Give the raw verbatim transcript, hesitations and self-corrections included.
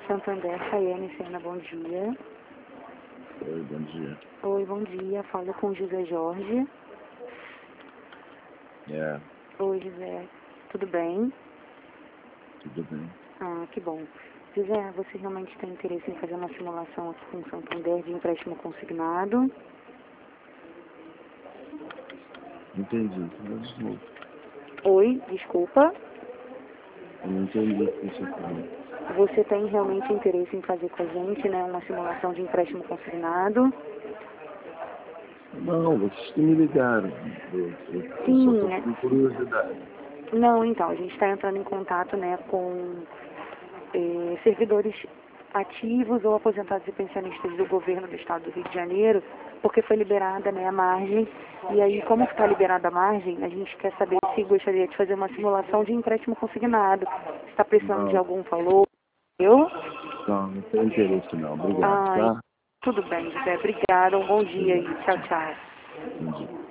Santander, Chayane Sena, bom dia. Oi, bom dia. Oi, bom dia. Falo com José Jorge. É, Oi, José. Tudo bem? tudo bem. Ah, que bom. José, você realmente tem interesse em fazer uma simulação aqui com o Santander de empréstimo consignado? Entendi. Fala de novo. Oi, desculpa. Eu não entendi o que você falou. Você tem realmente interesse em fazer com a gente, né, uma simulação de empréstimo consignado? Não, vocês que me ligaram. Eu, eu, eu só Sim, tô é. com curiosidade. Não, então, a gente está entrando em contato, né, com eh, servidores ativos ou aposentados e pensionistas do governo do estado do Rio de Janeiro, porque foi liberada, né, a margem, e aí, como está liberada a margem, a gente quer saber se gostaria de fazer uma simulação de empréstimo consignado. Está precisando de Não, algum valor? Eu? não, não tenho interesse não. Obrigado, Ai, tá? tudo bem, José. Obrigada. Um bom dia aí. Obrigado. Tchau, tchau. Bom dia.